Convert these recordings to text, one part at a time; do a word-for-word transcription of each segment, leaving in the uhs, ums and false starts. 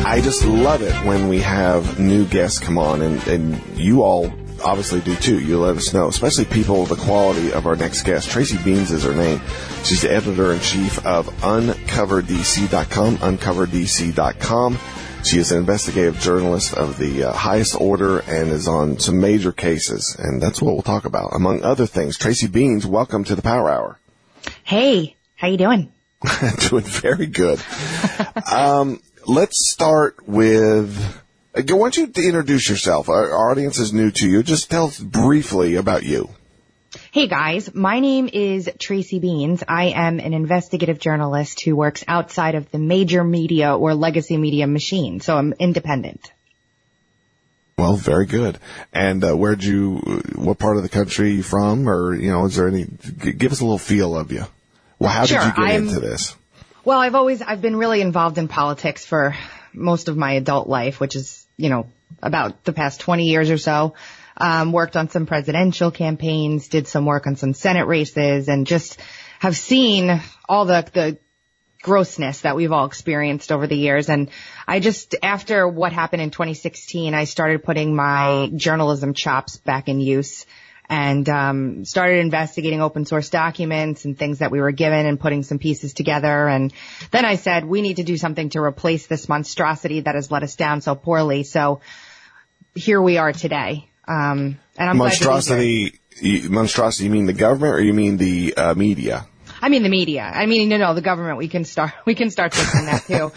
I just love it when we have new guests come on, and, and you all obviously do too. You let us know, especially people, the quality of our next guest. Tracy Beanz is her name. She's the editor-in-chief of uncover d c dot com, uncover d c dot com. She is an investigative journalist of the uh, highest order and is on some major cases, and that's what we'll talk about, among other things. Tracy Beanz, welcome to the Power Hour. Hey, how you doing? Doing very good. um, let's start with... Why don't you introduce yourself? Our, our audience is new to you. Just tell us briefly about you. Hey guys, my name is Tracy Beanz. I am an investigative journalist who works outside of the major media or legacy media machine, so I'm independent. Well, very good. And uh, where'd you, what part of the country are you from? Or, you know, is there any, give us a little feel of you. Well, how sure, did you get I'm, into this? Well, I've always, I've been really involved in politics for most of my adult life, which is, you know, about the past twenty years or so. Um, worked on some presidential campaigns, did some work on some Senate races, and just have seen all the, the grossness that we've all experienced over the years. And I just, after what happened in twenty sixteen, I started putting my journalism chops back in use and um started investigating open source documents and things that we were given and putting some pieces together. And then I said, we need to do something to replace this monstrosity that has let us down so poorly. So here we are today. Um and I'm monstrosity, you, monstrosity, you mean the government or you mean the uh, media? I mean the media. I mean, you know, the government, we can start, we can start fixing that too.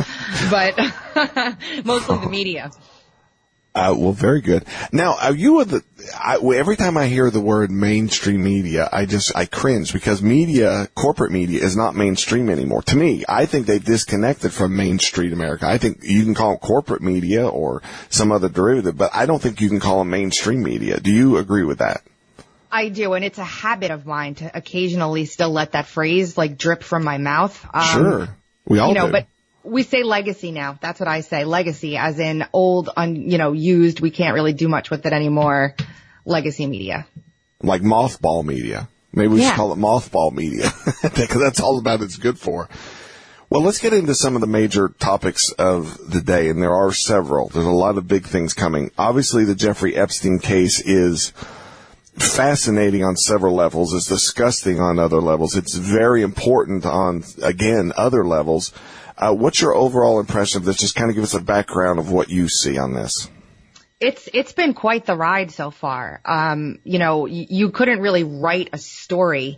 But mostly the media. Uh, well, very good. Now, are you the, I, every time I hear the word mainstream media, I just, I cringe because media, corporate media is not mainstream anymore. To me, I think they've disconnected from Main Street America. I think you can call them corporate media or some other derivative, but I don't think you can call them mainstream media. Do you agree with that? I do, and it's a habit of mine to occasionally still let that phrase like drip from my mouth. Um, sure. We all you know, do. But we say legacy now. That's what I say. Legacy, as in old, un, you know, used. We can't really do much with it anymore. Legacy media. Like mothball media. Maybe we yeah. should call it mothball media because that's all about it's good for. Well, let's get into some of the major topics of the day, and there are several. There's a lot of big things coming. Obviously, the Jeffrey Epstein case is fascinating on several levels. It's disgusting on other levels. It's very important on, again, other levels. Uh, what's your overall impression of this? Just kind of give us a background of what you see on this. It's, it's been quite the ride so far. Um, you know, you, you couldn't really write a story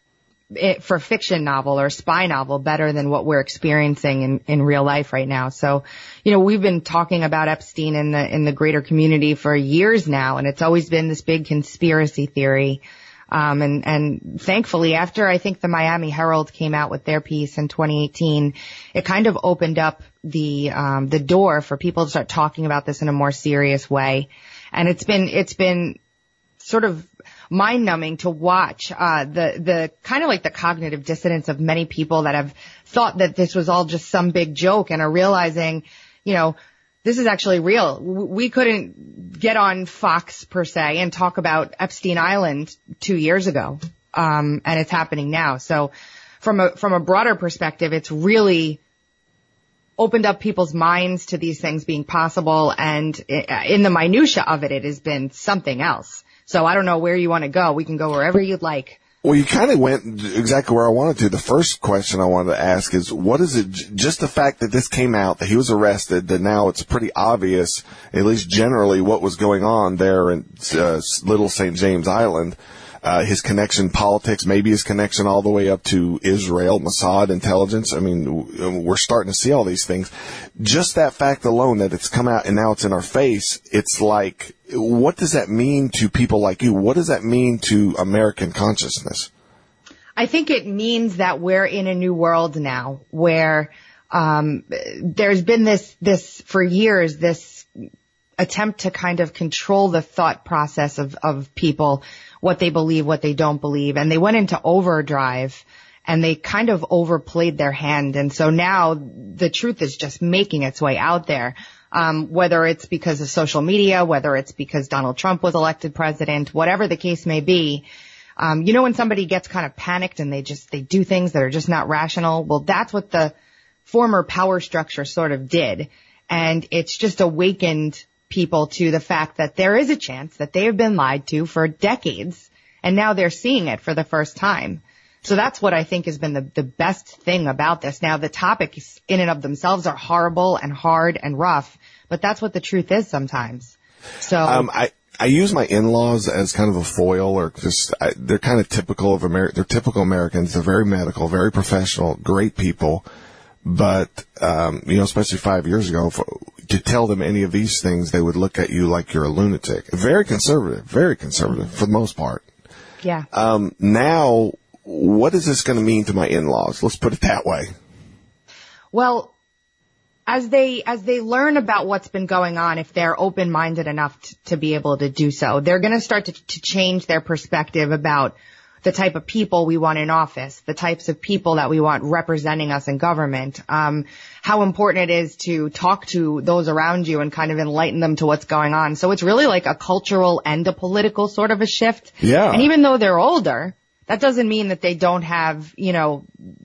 for a fiction novel or spy novel better than what we're experiencing in, in real life right now. So, you know, we've been talking about Epstein in the, in the greater community for years now, and it's always been this big conspiracy theory. Um, and, and thankfully, after I think the Miami Herald came out with their piece in twenty eighteen, it kind of opened up the, um, the door for people to start talking about this in a more serious way. And it's been, it's been sort of mind numbing to watch, uh, the, the kind of like the cognitive dissonance of many people that have thought that this was all just some big joke and are realizing, you know, this is actually real. We couldn't get on Fox, per se, and talk about Epstein Island two years ago, um, and it's happening now. So from a from a broader perspective, it's really opened up people's minds to these things being possible, and in the minutia of it, it has been something else. So I don't know where you want to go. We can go wherever you'd like. Well, you kind of went exactly where I wanted to. The first question I wanted to ask is, what is it, just the fact that this came out, that he was arrested, that now it's pretty obvious, at least generally, what was going on there in uh, Little Saint James Island, uh, his connection, politics, maybe his connection all the way up to Israel, Mossad intelligence. I mean, we're starting to see all these things. Just that fact alone, that it's come out and now it's in our face, it's like, what does that mean to people like you? What does that mean to American consciousness? I think it means that we're in a new world now where um there's been this, this for years, this attempt to kind of control the thought process of, of people, what they believe, what they don't believe. And they went into overdrive and they kind of overplayed their hand. And so now the truth is just making its way out there. Um, whether it's because of social media, whether it's because Donald Trump was elected president, whatever the case may be. Um, you know, when somebody gets kind of panicked and they just, they do things that are just not rational. Well, that's what the former power structure sort of did. And it's just awakened people to the fact that there is a chance that they have been lied to for decades, and now they're seeing it for the first time. So that's what I think has been the, the best thing about this. Now, the topics in and of themselves are horrible and hard and rough, but that's what the truth is sometimes. So um, I I use my in-laws as kind of a foil, or just I, they're kind of typical of Ameri- They're typical Americans. They're very medical, very professional, great people. But um, you know, especially five years ago, for, to tell them any of these things, they would look at you like you're a lunatic. Very conservative, very conservative for the most part. Yeah. Um, now, what is this going to mean to my in-laws? Let's put it that way. Well, as they as they learn about what's been going on, if they're open-minded enough t- to be able to do so, they're going to start to, to change their perspective about the type of people we want in office, the types of people that we want representing us in government, um, how important it is to talk to those around you and kind of enlighten them to what's going on. So it's really like a cultural and a political sort of a shift. Yeah. And even though they're older, that doesn't mean that they don't have, you know,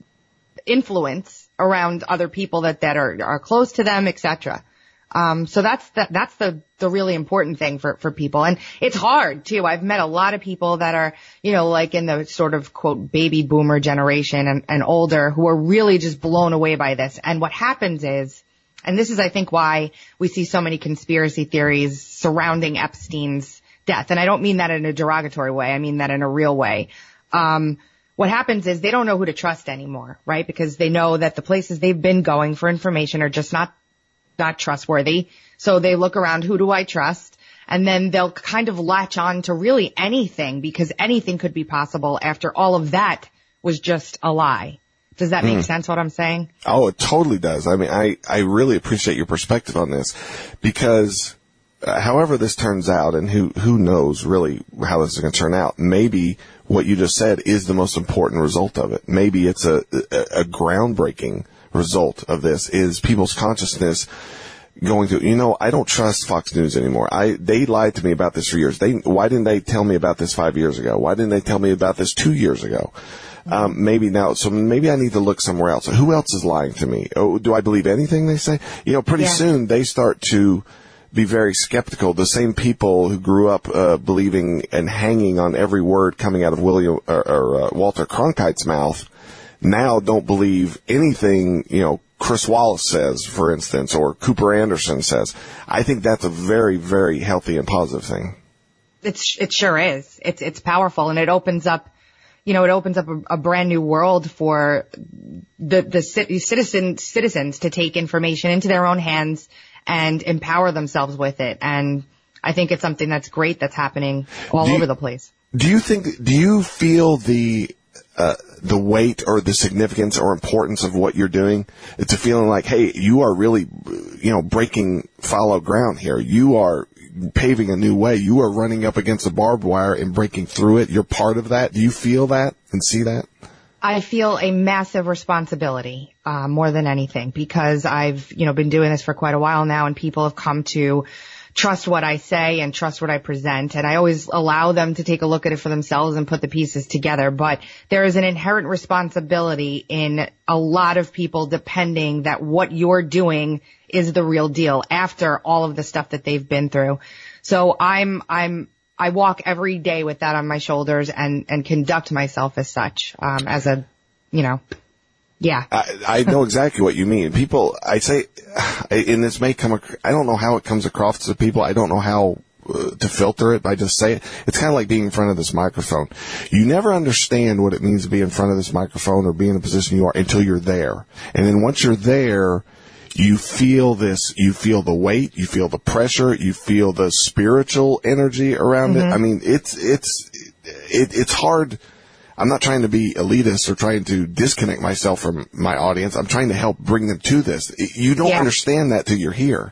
influence around other people that, that are, are close to them, et cetera. Um, so that's the, that's the, the really important thing for, for people. And it's hard too. I've met a lot of people that are, you know, like in the sort of quote baby boomer generation and, and older, who are really just blown away by this. And what happens is, and this is, I think, why we see so many conspiracy theories surrounding Epstein's death. And I don't mean that in a derogatory way. I mean that in a real way. Um, what happens is they don't know who to trust anymore, right? Because they know that the places they've been going for information are just not not trustworthy. So they look around, who do I trust? And then they'll kind of latch on to really anything, because anything could be possible after all of that was just a lie. Does that make mm. sense what I'm saying? Oh, it totally does. I mean, I, I really appreciate your perspective on this, because uh, however this turns out, and who, who knows really how this is going to turn out, maybe what you just said is the most important result of it. Maybe it's a, a, a groundbreaking result of this is people's consciousness going to, you know, I don't trust Fox News anymore. I, they lied to me about this for years. They, why didn't they tell me about this five years ago? Why didn't they tell me about this two years ago? Um, maybe now, so maybe I need to look somewhere else. Who else is lying to me? Oh, do I believe anything they say? You know, pretty yeah. soon they start to be very skeptical. The same people who grew up, uh, believing and hanging on every word coming out of William, or, or uh, Walter Cronkite's mouth, now don't believe anything, you know, Chris Wallace says, for instance, or Cooper Anderson says. I think that's a very, very healthy and positive thing. It's, it sure is. It's, it's powerful, and it opens up, you know, it opens up a, a brand new world for the, the citizen, citizens to take information into their own hands and empower themselves with it. And I think it's something that's great that's happening all you, over the place. Do you think, do you feel the, Uh, the weight or the significance or importance of what you're doing? It's a feeling like, hey, you are really, you know, breaking fallow ground here. You are paving a new way. You are running up against the barbed wire and breaking through it. You're part of that. Do you feel that and see that? I feel a massive responsibility, uh, more than anything, because I've, you know, been doing this for quite a while now, and people have come to trust what I say and trust what I present. And I always allow them to take a look at it for themselves and put the pieces together. But there is an inherent responsibility in a lot of people depending that what you're doing is the real deal after all of the stuff that they've been through. So I'm, I'm, I walk every day with that on my shoulders and, and conduct myself as such, um, as a, you know, yeah. I, I know exactly what you mean. People, I say, and this may come, I don't know how it comes across to people. I don't know how uh, to filter it, but I just say it. It's kind of like being in front of this microphone. You never understand what it means to be in front of this microphone or be in the position you are until you're there. And then once you're there, you feel this, you feel the weight, you feel the pressure, you feel the spiritual energy around mm-hmm. it. I mean, it's, it's, it, it's hard. I'm not trying to be elitist or trying to disconnect myself from my audience. I'm trying to help bring them to this. You don't yeah. understand that till you're here.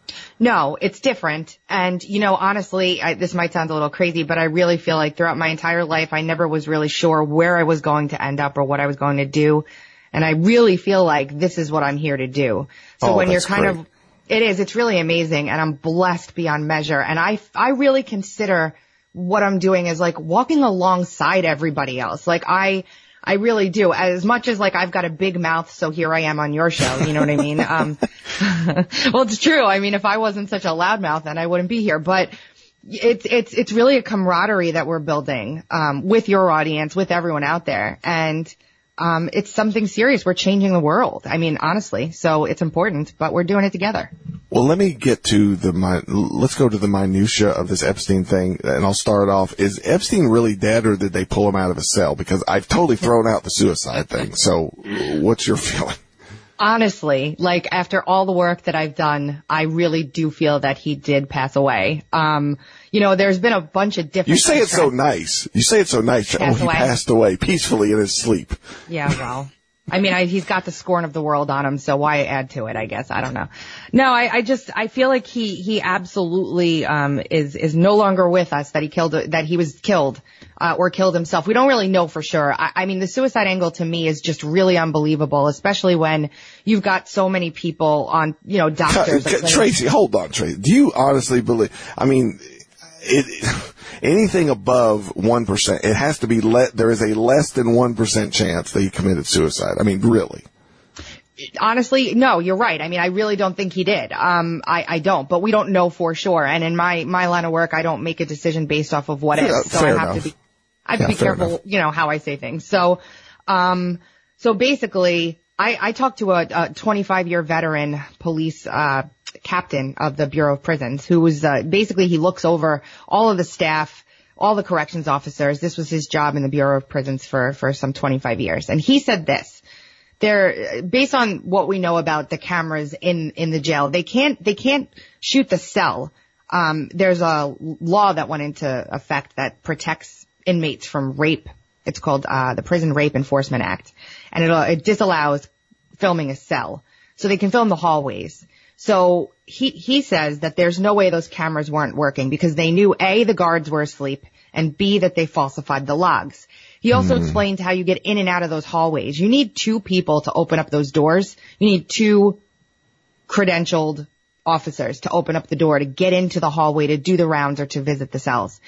No, it's different. And, you know, honestly, I, this might sound a little crazy, but I really feel like throughout my entire life, I never was really sure where I was going to end up or what I was going to do. And I really feel like this is what I'm here to do. So oh, when you're kind great. of, it is, it's really amazing. And I'm blessed beyond measure. And I, I really consider what I'm doing is like walking alongside everybody else. Like I, I really do. As much as like I've got a big mouth, so here I am on your show. You know what I mean? Um, well, it's true. I mean, if I wasn't such a loudmouth, then I wouldn't be here. But it's it's it's really a camaraderie that we're building um, with your audience, with everyone out there, and um, it's something serious. We're changing the world. I mean, honestly. So it's important, but we're doing it together. Well, let me get to the, mi- let's go to the minutia of this Epstein thing, and I'll start off. Is Epstein really dead, or did they pull him out of his cell? Because I've totally thrown out the suicide thing. So what's your feeling? Honestly, like after all the work that I've done, I really do feel that he did pass away. Um, you know, there's been a bunch of different. You say it so nice. You say it so nice. Oh, he passed away peacefully in his sleep. Yeah, well. I mean, I, he's got the scorn of the world on him, so why add to it, I guess. I don't know. No, I, I just, I feel like he, he absolutely, um, is, is no longer with us, that he killed, that he was killed, uh, or killed himself. We don't really know for sure. I, I mean, the suicide angle to me is just really unbelievable, especially when you've got so many people on, you know, doctors. Tracy, hold on, Tracy. Do you honestly believe, I mean, it, anything above one percent, it has to be let, there is a less than one percent chance that he committed suicide. I mean, really. Honestly, no, you're right. I mean, I really don't think he did. Um, I, I don't, but we don't know for sure. And in my, my line of work, I don't make a decision based off of what yeah, is. So I have enough. to be, I have yeah, to be careful, enough. you know, how I say things. So, um, so basically, I, I talked to a, a twenty-five year veteran police, uh, captain of the Bureau of Prisons, who was, uh, basically he looks over all of the staff, all the corrections officers. This was his job in the Bureau of Prisons for, for some twenty-five years. And he said this, they're, based on what we know about the cameras in, in the jail, they can't, they can't shoot the cell. Um, there's a law that went into effect that protects inmates from rape. It's called, uh, the Prison Rape Enforcement Act. And it, it disallows filming a cell. So they can film the hallways. So he, he says that there's no way those cameras weren't working because they knew A, the guards were asleep, and B, that they falsified the logs. He also mm. explained how you get in and out of those hallways. You need two people to open up those doors. You need two credentialed officers to open up the door to get into the hallway, to do the rounds, or to visit the cells.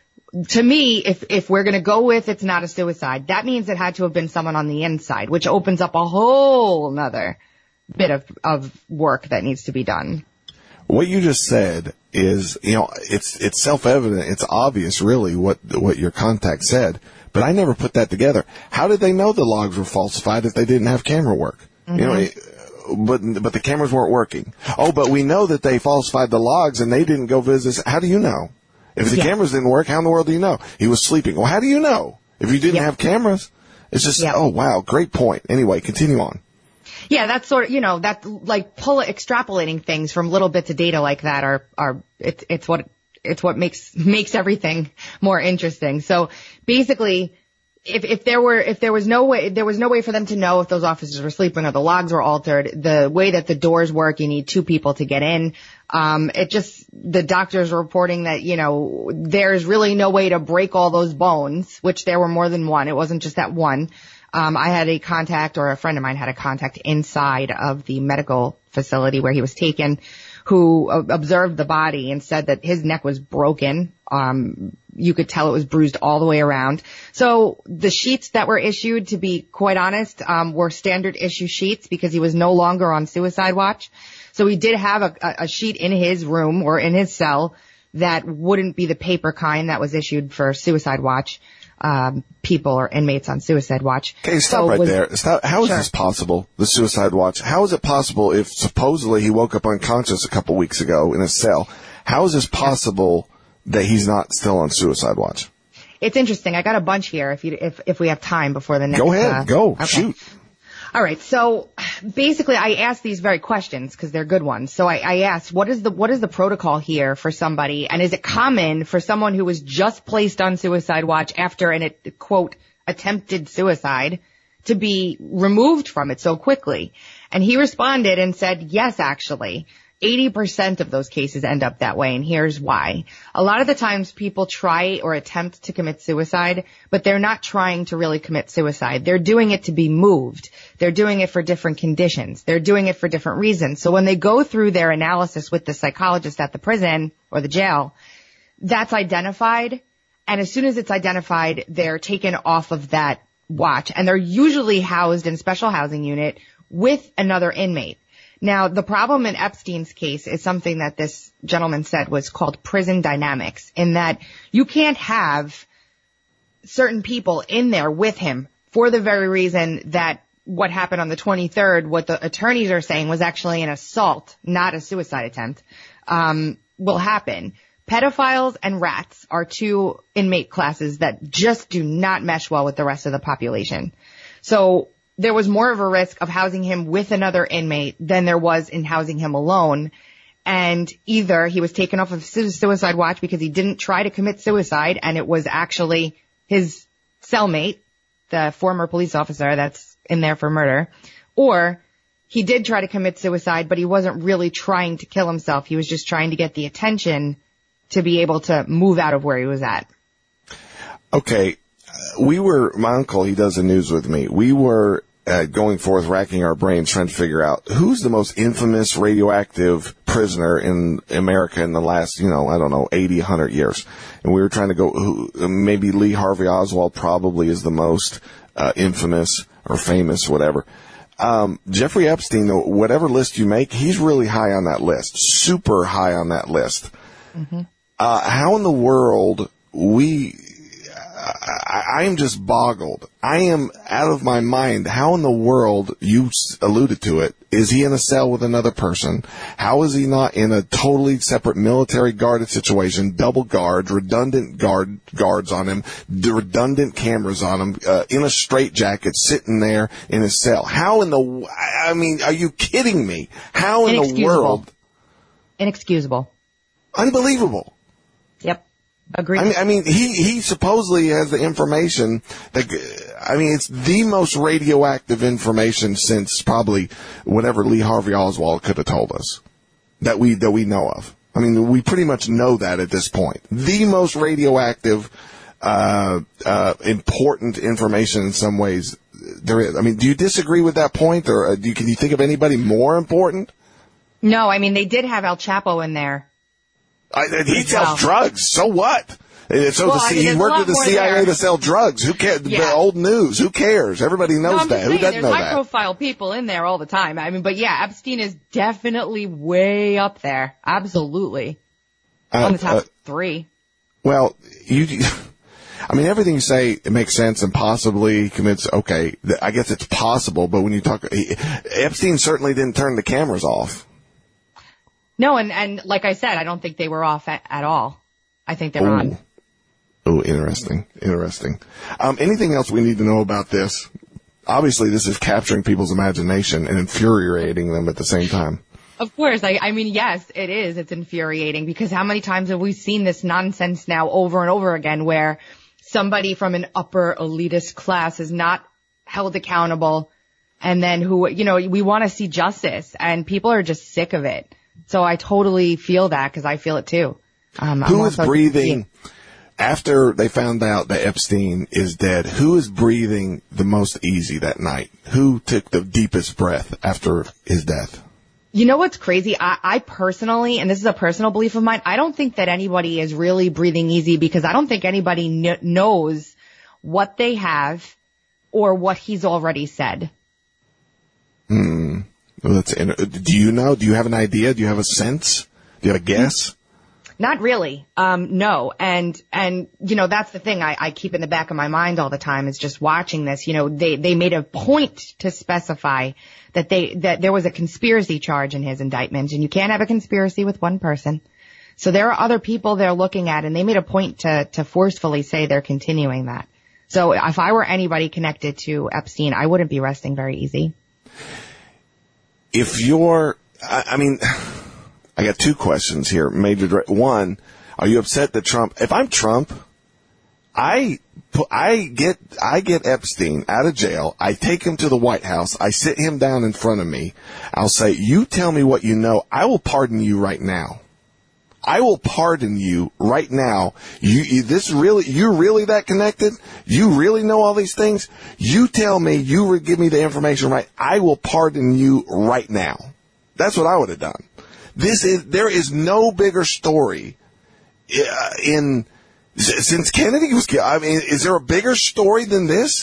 To me, if, if we're going to go with it's not a suicide, that means it had to have been someone on the inside, which opens up a whole nother bit of, of work that needs to be done. What you just said is, you know, it's, it's self-evident. It's obvious really what, what your contact said, but I never put that together. How did they know the logs were falsified if they didn't have camera work? Mm-hmm. You know, it, but, but the cameras weren't working. Oh, but we know that they falsified the logs and they didn't go visit. How do you know? If the yeah. cameras didn't work, how in the world do you know? He was sleeping. Well, how do you know? If you didn't yeah. have cameras? It's just, yeah. oh wow, great point. Anyway, continue on. Yeah, that's sort of, you know, that like pull extrapolating things from little bits of data like that are, are, it's, it's what, it's what makes, makes everything more interesting. So basically, if, if there were, if there was no way, there was no way for them to know if those officers were sleeping or the logs were altered, the way that the doors work, you need two people to get in. Um, it just, the doctors were reporting that, you know, there's really no way to break all those bones, which there were more than one. It wasn't just that one. Um, I had a contact, or a friend of mine had a contact inside of the medical facility where he was taken, who uh, observed the body and said that his neck was broken. Um, you could tell it was bruised all the way around. So the sheets that were issued, to be quite honest, um, were standard issue sheets because he was no longer on suicide watch. So he did have a, a sheet in his room or in his cell that wouldn't be the paper kind that was issued for suicide watch. Um, people or inmates on suicide watch. Okay, stop so right was, there. Stop. How is sure. this possible, the suicide watch? How is it possible if supposedly he woke up unconscious a couple weeks ago in a cell? How is this possible yeah. that he's not still on suicide watch? It's interesting. I got a bunch here if you, if, if we have time before the next. Go ahead. Uh, go. Okay. Shoot. All right. So basically I asked these very questions because they're good ones. So I, I asked, what is the, what is the protocol here for somebody? And is it common for someone who was just placed on suicide watch after an, quote, attempted suicide to be removed from it so quickly? And he responded and said, yes, actually. eighty percent of those cases end up that way, and here's why. A lot of the times people try or attempt to commit suicide, but they're not trying to really commit suicide. They're doing it to be moved. They're doing it for different conditions. They're doing it for different reasons. So when they go through their analysis with the psychologist at the prison or the jail, that's identified, and as soon as it's identified, they're taken off of that watch, and they're usually housed in special housing unit with another inmate. Now, the problem in Epstein's case is something that this gentleman said was called prison dynamics, in that you can't have certain people in there with him for the very reason that what happened on the twenty-third, what the attorneys are saying was actually an assault, not a suicide attempt, um, will happen. Pedophiles and rats are two inmate classes that just do not mesh well with the rest of the population. So there was more of a risk of housing him with another inmate than there was in housing him alone. And either he was taken off of suicide watch because he didn't try to commit suicide, and it was actually his cellmate, the former police officer that's in there for murder, or he did try to commit suicide, but he wasn't really trying to kill himself. He was just trying to get the attention to be able to move out of where he was at. Okay. We were, my uncle, he does the news with me. We were uh, going forth, racking our brains, trying to figure out who's the most infamous radioactive prisoner in America in the last, you know, I don't know, eighty, one hundred years. And we were trying to go, who, maybe Lee Harvey Oswald probably is the most uh, infamous or famous, whatever. Um, Jeffrey Epstein, whatever list you make, he's really high on that list, super high on that list. Mm-hmm. Uh, how in the world we, I, I am just boggled. I am out of my mind. How in the world, you alluded to it, is he in a cell with another person? How is he not in a totally separate military guarded situation, double guards, redundant guard guards on him, redundant cameras on him, uh, in a straitjacket, sitting there in his cell? How in the, I mean, are you kidding me? How in the world? Inexcusable. Unbelievable. Yep. Agreed. I mean, I mean, he, he supposedly has the information that, I mean, it's the most radioactive information since probably whatever Lee Harvey Oswald could have told us that we, that we know of. I mean, we pretty much know that at this point. The most radioactive, uh, uh, important information in some ways there is. I mean, do you disagree with that point, or uh, do you, can you think of anybody more important? No, I mean, they did have El Chapo in there. I, he sells well. drugs. So what? So well, the, I mean, he worked at the C I A there. to sell drugs. Who cares? Yeah. The old news. Who cares? Everybody knows no, I'm that. Just Who saying, doesn't know there's that? high profile people in there all the time. I mean, but yeah, Epstein is definitely way up there. Absolutely. Uh, On the top uh, three. Well, you, I mean, everything you say, it makes sense, and possibly commits, okay, I guess it's possible, but when you talk, he, Epstein certainly didn't turn the cameras off. No, and, and like I said, I don't think they were off at, at all. I think they're Ooh. on. Oh, interesting. Interesting. Um, anything else we need to know about this? Obviously, this is capturing people's imagination and infuriating them at the same time. Of course. I, I mean, yes, it is. It's infuriating, because how many times have we seen this nonsense now over and over again, where somebody from an upper elitist class is not held accountable, and then who, you know, we want to see justice, and people are just sick of it. So I totally feel that, because I feel it too. Um, who is breathing, after they found out that Epstein is dead, who is breathing the most easy that night? Who took the deepest breath after his death? You know what's crazy? I, I personally, and this is a personal belief of mine, I don't think that anybody is really breathing easy, because I don't think anybody kn- knows what they have or what he's already said. Hmm. Well, that's, do you know? Do you have an idea? Do you have a sense? Do you have a guess? Not really. Um, no. And, and, you know, that's the thing I, I keep in the back of my mind all the time, is just watching this. You know, they, they made a point to specify that they, that there was a conspiracy charge in his indictment, and you can't have a conspiracy with one person. So there are other people they're looking at, and they made a point to, to forcefully say they're continuing that. So if I were anybody connected to Epstein, I wouldn't be resting very easy. If you're, I, I mean, I got two questions here. Major, one, are you upset that Trump, if I'm Trump, I, I get, I get Epstein out of jail. I take him to the White House. I sit him down in front of me. I'll say, you tell me what you know. I will pardon you right now. I will pardon you right now. You, you, this really, you're really that connected? You really know all these things? You tell me, you give me the information right. I will pardon you right now. That's what I would have done. This is, there is no bigger story in, since Kennedy was killed. I mean, is there a bigger story than this?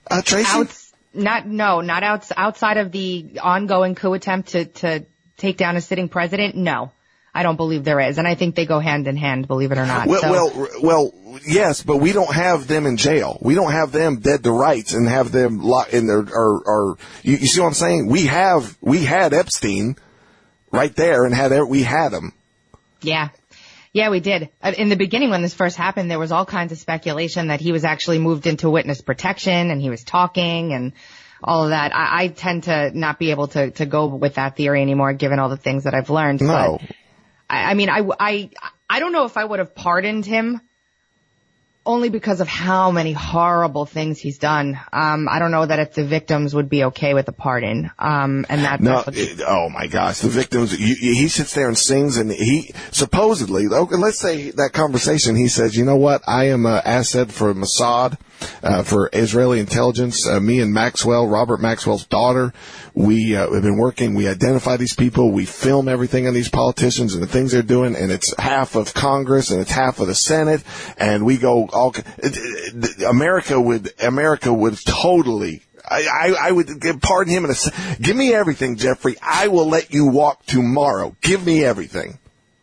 Uh, Tracy? Outs, not, no, not outs, outside of the ongoing coup attempt to, to take down a sitting president. No, I don't believe there is. And I think they go hand in hand, believe it or not. Well, so, well, well, yes, but we don't have them in jail. We don't have them dead to rights and have them locked in their, or, or, you, you see what I'm saying? We have, we had Epstein right there and had, we had him. Yeah. Yeah, we did. In the beginning, when this first happened, there was all kinds of speculation that he was actually moved into witness protection and he was talking and all of that. I, I tend to not be able to, to go with that theory anymore, given all the things that I've learned. No. But I, I mean, I, I, I don't know if I would have pardoned him, only because of how many horrible things he's done. Um, I don't know that if the victims would be okay with a pardon. Um, and that, no, that's what it, oh my gosh, the victims, you, you, he sits there and sings and he supposedly, okay, let's say that conversation, he says, you know what, I am an asset for Mossad, uh, for Israeli intelligence, uh, me and Maxwell, Robert Maxwell's daughter, we uh, have been working, we identify these people, we film everything on these politicians and the things they're doing, and it's half of Congress and it's half of the Senate, and we go all, America would, America would totally, I, I, I would pardon him in a, give me everything, Jeffrey, I will let you walk tomorrow, give me everything.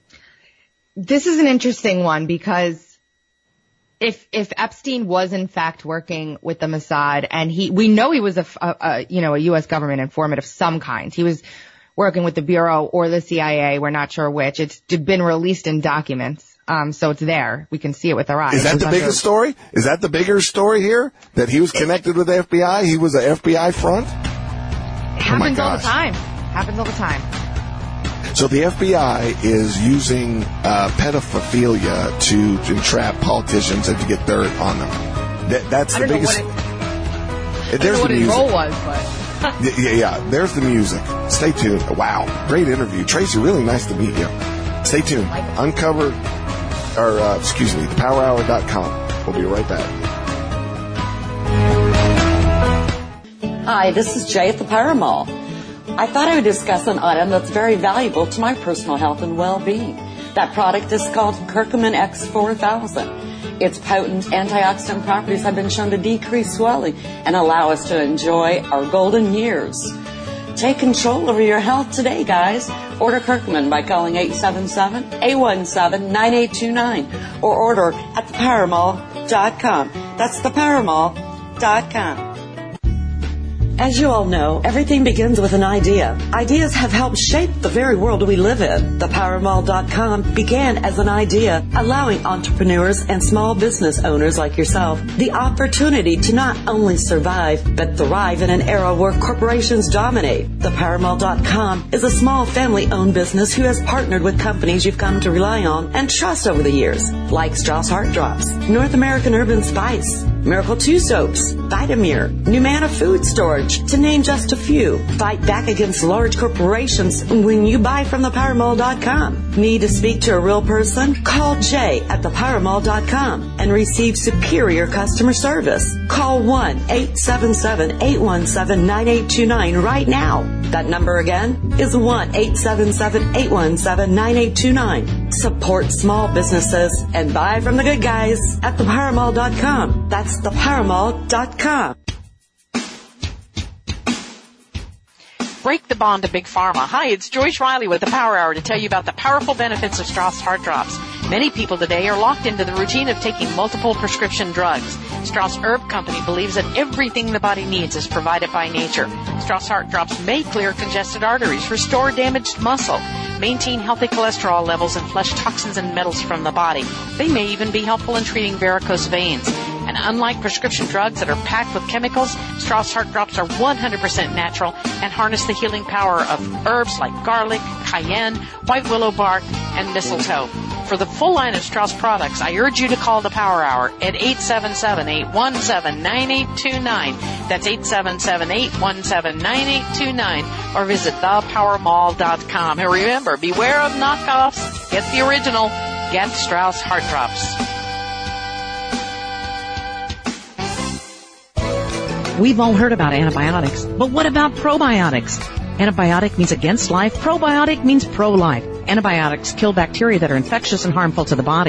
This is an interesting one because If, if Epstein was in fact working with the Mossad, and he, we know he was a, a, a, you know, a U S government informant of some kind. He was working with the Bureau or the C I A. We're not sure which. It's been released in documents. Um, so it's there. We can see it with our eyes. Is that the biggest story? Is that the bigger story here? That he was connected with the F B I? He was an F B I front? Happens all the time. Happens all the time. So the F B I is using uh, pedophilia to, to entrap politicians and to get dirt on them. That, that's the biggest. Know what it, there's I don't know what the his music. role was, but yeah, yeah. There's the music. Stay tuned. Wow, great interview, Tracy. Really nice to meet you. Stay tuned. Uncover, or uh, excuse me, the power hour dot com. We'll be right back. Hi, this is Jay at the Power Mall. I thought I would discuss an item that's very valuable to my personal health and well-being. That product is called Curcumin X four thousand. Its potent antioxidant properties have been shown to decrease swelling and allow us to enjoy our golden years. Take control over your health today, guys. Order Curcumin by calling eight seven seven, eight one seven, nine eight two nine or order at the power mall dot com. That's the power mall dot com. As you all know, everything begins with an idea. Ideas have helped shape the very world we live in. the power mall dot com began as an idea, allowing entrepreneurs and small business owners like yourself the opportunity to not only survive, but thrive in an era where corporations dominate. the power mall dot com is a small family-owned business who has partnered with companies you've come to rely on and trust over the years, like Strauss Heart Drops, North American Urban Spice, Miracle two Soaps, Vitamir, Numana Food Storage, to name just a few. Fight back against large corporations when you buy from the power mall dot com. Need to speak to a real person? Call Jay at the power mall dot com and receive superior customer service. Call one eight seven seven, eight one seven, nine eight two nine right now. That number again is one eight seven seven, eight one seven, nine eight two nine. Support small businesses and buy from the good guys at the power mall dot com. That's the power mall dot com. Break the bond to Big Pharma. Hi, it's Joyce Riley with the Power Hour to tell you about the powerful benefits of Strauss Heart Drops. Many people today are locked into the routine of taking multiple prescription drugs. Strauss Herb Company believes that everything the body needs is provided by nature. Strauss Heart Drops may clear congested arteries, restore damaged muscle, maintain healthy cholesterol levels, and flush toxins and metals from the body. They may even be helpful in treating varicose veins. And unlike prescription drugs that are packed with chemicals, Strauss Heart Drops are one hundred percent natural and harness the healing power of herbs like garlic, cayenne, white willow bark, and mistletoe. For the full line of Strauss products, I urge you to call the Power Hour at eight seven seven, eight one seven, nine eight two nine. That's eight seven seven, eight one seven, nine eight two nine. Or visit the power mall dot com. And remember, beware of knockoffs. Get the original. Get Strauss Heart Drops. We've all heard about antibiotics, but what about probiotics? Antibiotic means against life. Probiotic means pro-life. Antibiotics kill bacteria that are infectious and harmful to the body.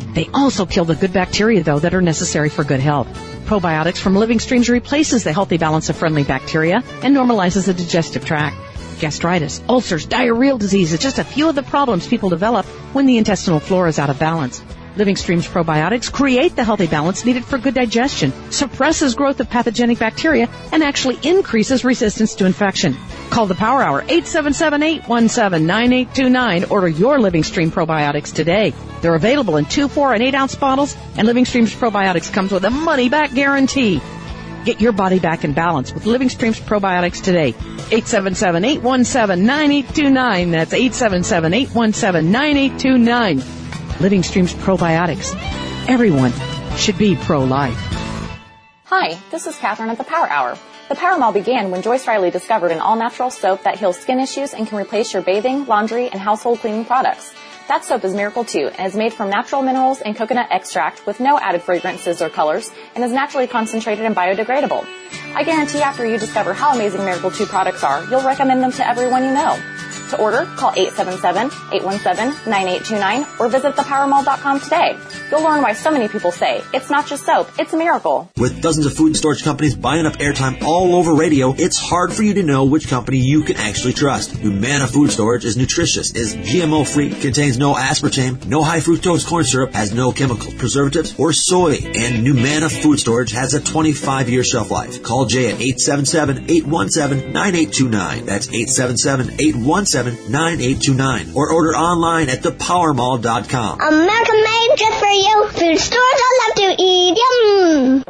They also kill the good bacteria, though, that are necessary for good health. Probiotics from Living Streams replaces the healthy balance of friendly bacteria and normalizes the digestive tract. Gastritis, ulcers, diarrheal disease is just a few of the problems people develop when the intestinal flora is out of balance. Living Streams probiotics create the healthy balance needed for good digestion, suppresses growth of pathogenic bacteria, and actually increases resistance to infection. Call the Power Hour, eight seven seven, eight one seven, nine eight two nine. Order your Living Stream probiotics today. They're available in two, four, and eight ounce bottles, and Living Streams probiotics comes with a money-back guarantee. Get your body back in balance with Living Streams probiotics today. eight seven seven, eight one seven, nine eight two nine. That's eight seven seven, eight one seven, nine eight two nine. Living Streams probiotics. Everyone should be pro-life. Hi, this is Catherine at the Power Hour. The Power Mall began when Joyce Riley discovered an all-natural soap that heals skin issues and can replace your bathing, laundry, and household cleaning products. That soap is Miracle two and is made from natural minerals and coconut extract with no added fragrances or colors and is naturally concentrated and biodegradable. I guarantee after you discover how amazing Miracle two products are, you'll recommend them to everyone you know. To order, call eight seven seven, eight one seven, nine eight two nine or visit the power mall dot com today. You'll learn why so many people say, it's not just soap, it's a miracle. With dozens of food storage companies buying up airtime all over radio, it's hard for you to know which company you can actually trust. Humana Food Storage is nutritious, is G M O-free, contains no aspartame, no high fructose corn syrup, has no chemicals, preservatives, or soy. And Humana Food Storage has a twenty-five year shelf life. Call Jay at eight seven seven, eight one seven, nine eight two nine. That's eight seven seven, eight one seven, nine eight two nine. Or order online at the power mall dot com. America made just for you. Food stores I love to eat. Yum.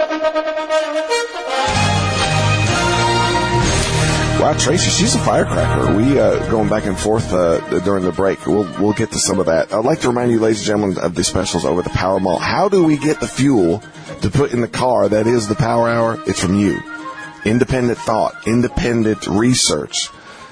Wow, Tracy, she's a firecracker. We uh, going back and forth uh, during the break. We'll we'll get to some of that. I'd like to remind you, ladies and gentlemen, of the specials over at the Power Mall. How do we get the fuel to put in the car that is the Power Hour? It's from you. Independent thought, independent research,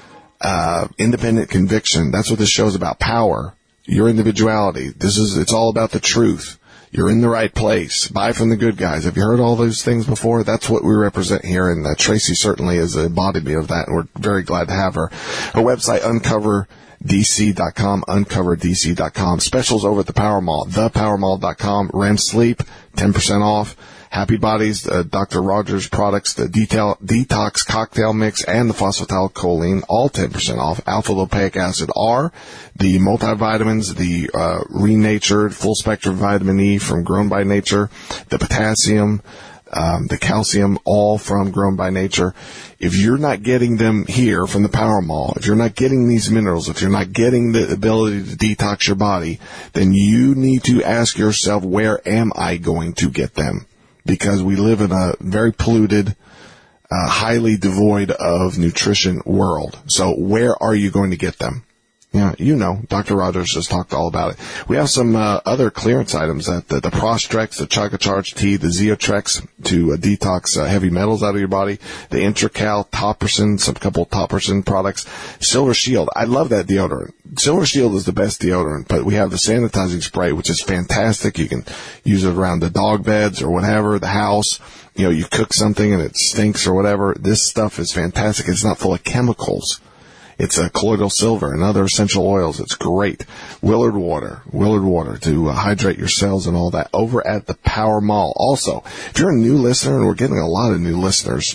uh, independent conviction. That's what this show is about. Power, your individuality. This is it's all about the truth. You're in the right place. Buy from the good guys. Have you heard all those things before? That's what we represent here, and uh, Tracy certainly is the embodiment of that, and we're very glad to have her. Her website, uncover d c dot com, uncover d c dot com. Specials over at the Power Mall, the power mall dot com. R E M sleep, ten percent off. Happy Bodies, uh, Doctor Rogers products, the detail, detox cocktail mix, and the phosphatidylcholine, all ten percent off. Alpha lipoic acid R, the multivitamins, the uh, renatured full spectrum vitamin E from Grown by Nature, the potassium, um, the calcium, all from Grown by Nature. If you're not getting them here from the Power Mall, if you're not getting these minerals, if you're not getting the ability to detox your body, then you need to ask yourself, where am I going to get them? Because we live in a very polluted, uh, highly devoid of nutrition world. So where are you going to get them? Yeah, you know, Doctor Rogers just talked all about it. We have some uh, other clearance items, that the, the Prostrex, the Chaga Charge Tea, the Zeotrex to uh, detox uh, heavy metals out of your body, the Intracal, Topperson, some couple of Topperson products, Silver Shield. I love that deodorant. Silver Shield is the best deodorant, but we have the sanitizing spray, which is fantastic. You can use it around the dog beds or whatever, the house. You know, you cook something and it stinks or whatever. This stuff is fantastic. It's not full of chemicals. It's a colloidal silver and other essential oils. It's great. Willard water, Willard water to uh, hydrate your cells and all that over at the Power Mall. Also, if you're a new listener, and we're getting a lot of new listeners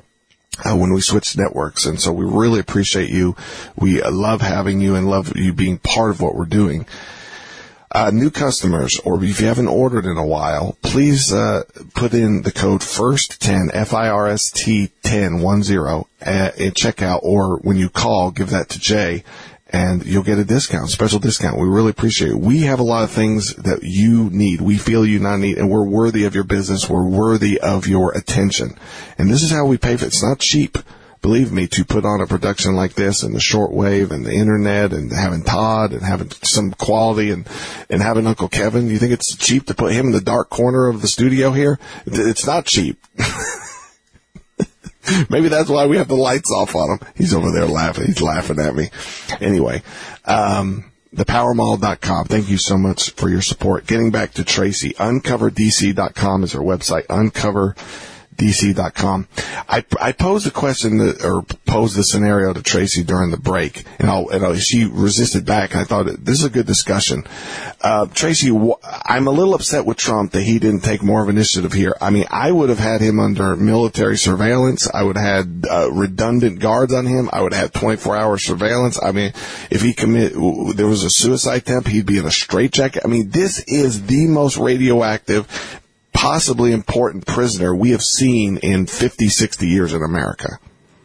uh, when we switch networks, and so we really appreciate you. We uh, love having you and love you being part of what we're doing. Uh, new customers, or if you haven't ordered in a while, please uh, put in the code first ten, F I R S T ten, one zero, at, at checkout, or when you call, give that to Jay, and you'll get a discount, special discount. We really appreciate it. We have a lot of things that you need. We feel you not need, and we're worthy of your business. We're worthy of your attention. And this is how we pay for it. It's not cheap. Believe me, to put on a production like this and the shortwave and the internet and having Todd and having some quality and, and having Uncle Kevin, you think it's cheap to put him in the dark corner of the studio here? It's not cheap. Maybe that's why we have the lights off on him. He's over there laughing. He's laughing at me. Anyway, um, the power mall dot com. Thank you so much for your support. Getting back to Tracy, uncover d c dot com is her website. uncover D C dot com. I, I posed a question that, or posed the scenario to Tracy during the break, and, I'll, and I'll, she resisted back. And I thought this is a good discussion. Uh, Tracy, wh- I'm a little upset with Trump that he didn't take more of initiative here. I mean, I would have had him under military surveillance. I would have had uh, redundant guards on him. I would have had twenty-four hour surveillance. I mean, if he commit, there was a suicide attempt, he'd be in a straitjacket. I mean, this is the most radioactive, possibly important prisoner we have seen in fifty, sixty years in America.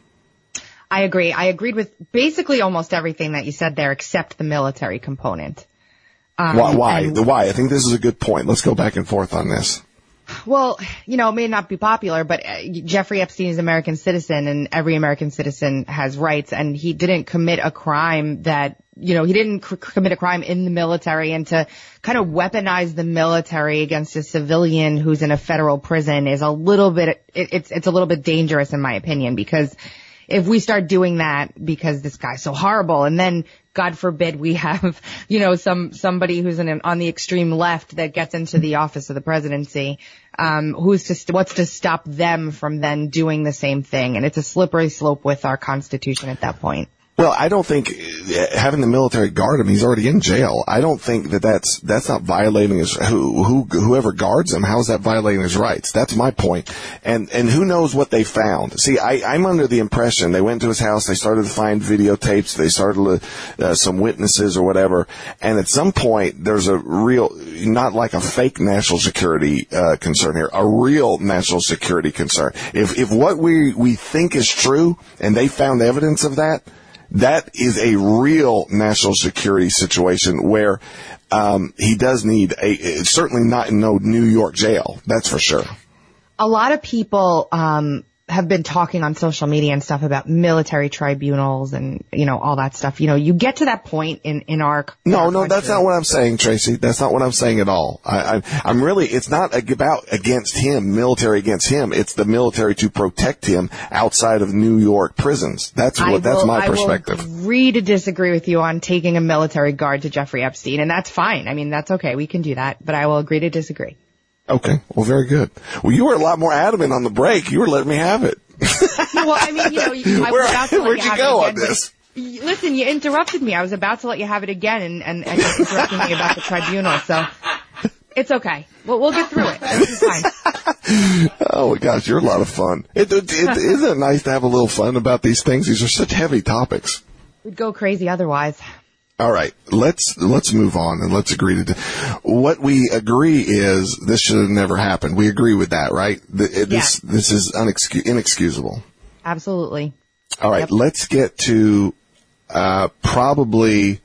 I agree. I agreed with basically almost everything that you said there, except the military component. Um, why? Why? and, why? I think this is a good point. Let's go back and forth on this. Well, you know, it may not be popular, but Jeffrey Epstein is an American citizen, and every American citizen has rights, and he didn't commit a crime that, you know, he didn't c- commit a crime in the military, and to kind of weaponize the military against a civilian who's in a federal prison is a little bit, it, it's, it's a little bit dangerous in my opinion, because if we start doing that because this guy's so horrible, and then God forbid we have, you know, some, somebody who's in an, on the extreme left that gets into the office of the presidency, um, who's to, st- what's to stop them from then doing the same thing? And it's a slippery slope with our Constitution at that point. Well, I don't think having the military guard him, he's already in jail. I don't think that that's, that's not violating his, who, who, whoever guards him, how is that violating his rights? That's my point. And, and who knows what they found? See, I, I'm under the impression they went to his house, they started to find videotapes, they started to, uh, some witnesses or whatever. And at some point, there's a real, not like a fake national security, uh, concern here, a real national security concern. If, if what we, we think is true and they found evidence of that, that is a real national security situation where um, he does need a, certainly not in no New York jail. That's for sure. A lot of people um, have been talking on social media and stuff about military tribunals and, you know, all that stuff. You know, you get to that point in, in our... In no, our no, country. That's not what I'm saying, Tracy. That's not what I'm saying at all. I, I, I'm really, it's not about against him, military against him. It's the military to protect him outside of New York prisons. That's what, will, that's my perspective. I will agree to disagree with you on taking a military guard to Jeffrey Epstein, and that's fine. I mean, that's okay. We can do that, but I will agree to disagree. Okay. Well, very good. Well, you were a lot more adamant on the break. You were letting me have it. Well, I mean, you know, you, I was Where, about to let where'd you, you have go it on again, this? Listen, you interrupted me. I was about to let you have it again, and, and, and you're interrupting me about the tribunal, so it's okay. We'll, we'll get through it. It's fine. Oh, my gosh, you're a lot of fun. It, it, it, isn't it nice to have a little fun about these things? These are such heavy topics. We'd go crazy otherwise. All right, let's let's move on and let's agree to what we agree is this should have never happened. We agree with that, right? The, this yeah. this is unexcus- inexcusable. Absolutely. All right, Yep. Let's get to uh, probably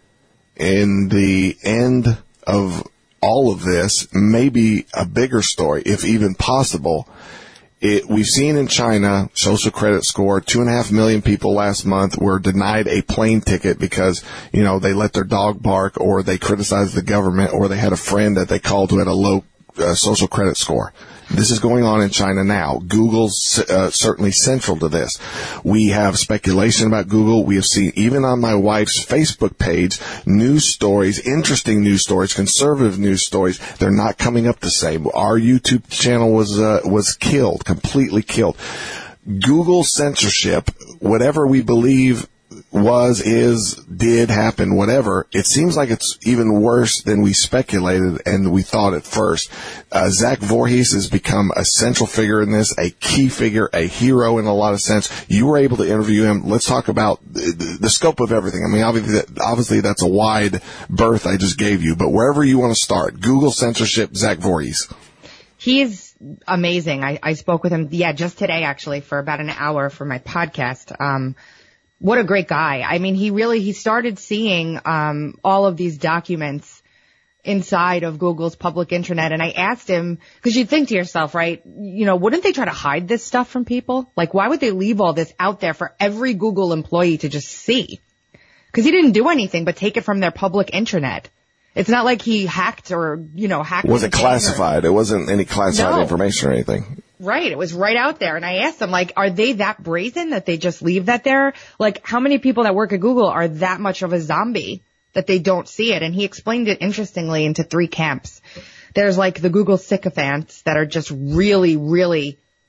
in the end of all of this, maybe a bigger story, if even possible. It, we've seen in China, social credit score, two and a half million people last month were denied a plane ticket because, you know, they let their dog bark or they criticized the government or they had a friend that they called who had a low uh, social credit score. This is going on in China now. Google's uh, certainly central to this. We have speculation about Google. We have seen, even on my wife's Facebook page, news stories, interesting news stories, conservative news stories. They're not coming up the same. Our YouTube channel was uh, was killed, completely killed. Google censorship, whatever we believe was, is, did happen, whatever, it seems like it's even worse than we speculated and we thought at first. Uh, Zach Vorhies has become a central figure in this, a key figure, a hero in a lot of sense. You were able to interview him. Let's talk about the, the scope of everything. I mean, obviously, obviously that's a wide berth I just gave you, but wherever you want to start, Google censorship, Zach Vorhies. He is amazing. I, I spoke with him, yeah, just today actually for about an hour for my podcast. Um, What a great guy. I mean, he really, he started seeing, um, all of these documents inside of Google's public intranet. And I asked him, cause you'd think to yourself, right? You know, wouldn't they try to hide this stuff from people? Like, why would they leave all this out there for every Google employee to just see? Cause he didn't do anything but take it from their public intranet. It's not like he hacked or, you know, hacked. It wasn't classified. Or, it wasn't any classified no. information or anything. Right. It was right out there. And I asked them, like, are they that brazen that they just leave that there? Like, how many people that work at Google are that much of a zombie that they don't see it? And he explained it interestingly into three camps. There's like the Google sycophants that are just really, really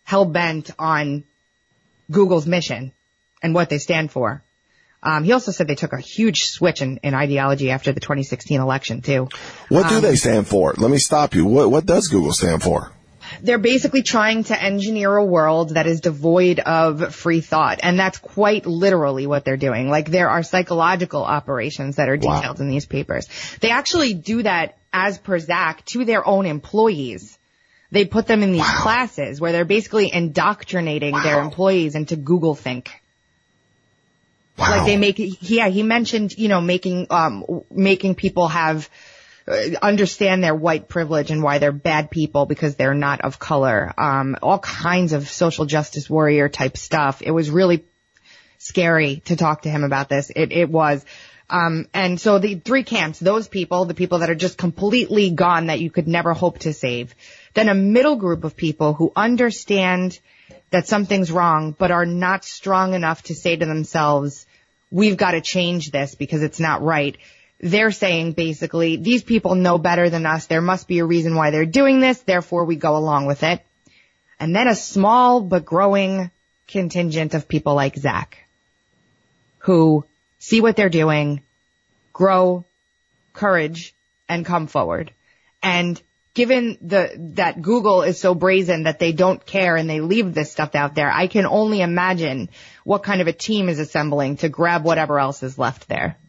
hell-bent on Google's mission and what they stand for. Um, he also said they took a huge switch in, in ideology after the twenty sixteen election, too. What do um, they stand for? Let me stop you. What, what does Google stand for? They're basically trying to engineer a world that is devoid of free thought. And that's quite literally what they're doing. Like, there are psychological operations that are detailed wow. in these papers. They actually do that, as per Zach, to their own employees. They put them in these wow. classes where they're basically indoctrinating wow. their employees into Google think. Wow. Like they make, yeah, he mentioned, you know, making, um, making people have, uh, understand their white privilege and why they're bad people because they're not of color. Um, all kinds of social justice warrior type stuff. It was really scary to talk to him about this. It, it was. Um, and so the three camps, those people, the people that are just completely gone that you could never hope to save. Then a middle group of people who understand that something's wrong, but are not strong enough to say to themselves, we've got to change this because it's not right. They're saying basically, these people know better than us. There must be a reason why they're doing this. Therefore, we go along with it. And then a small but growing contingent of people like Zach, who see what they're doing, grow courage, and come forward. And given the that Google is so brazen that they don't care and they leave this stuff out there, I can only imagine what kind of a team is assembling to grab whatever else is left there.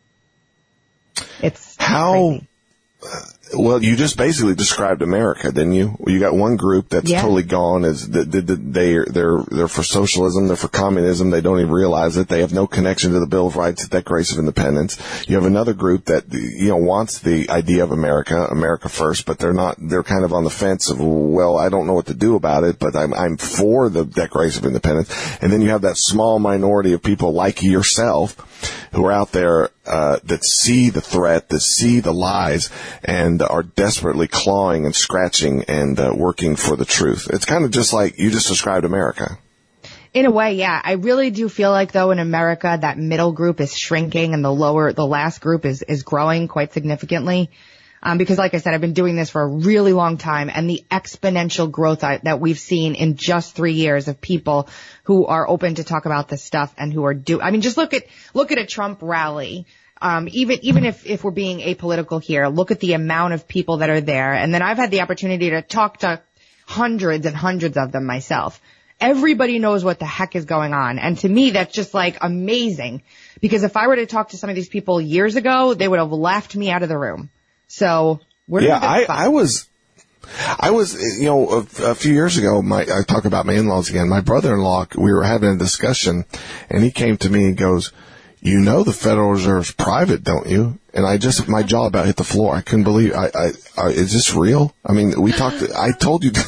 It's how uh, well, you just basically described America, didn't you? You got one group that's yeah. totally gone. Is they they're they're they're for socialism, they're for communism. They don't even realize it. They have no connection to the Bill of Rights, the Declaration of Independence. You have another group that you know wants the idea of America, America first, but they're not. They're kind of on the fence of, well, I don't know what to do about it, but I'm I'm for the Declaration of Independence. And then you have that small minority of people like yourself who are out there uh that see the threat, that see the lies, and are desperately clawing and scratching and uh, working for the truth. It's kind of just like you just described America. In a way, yeah. I really do feel like, though, in America, that middle group is shrinking and the lower, the last group is, is growing quite significantly. Um, because like I said, I've been doing this for a really long time, and the exponential growth I, that we've seen in just three years of people who are open to talk about this stuff and who are do, I mean, just look at, look at a Trump rally. Um, even, even if, if we're being apolitical here, look at the amount of people that are there. And then I've had the opportunity to talk to hundreds and hundreds of them myself. Everybody knows what the heck is going on. And to me, that's just like amazing, because if I were to talk to some of these people years ago, they would have laughed me out of the room. So we're yeah, I, I was, I was, you know, a, a few years ago, my, I talk about my in-laws again. My brother-in-law, we were having a discussion, and he came to me and goes, you know, the Federal Reserve's private, don't you? And I just, my jaw about hit the floor. I couldn't believe, I, I, I is this real? I mean, we talked, I told you,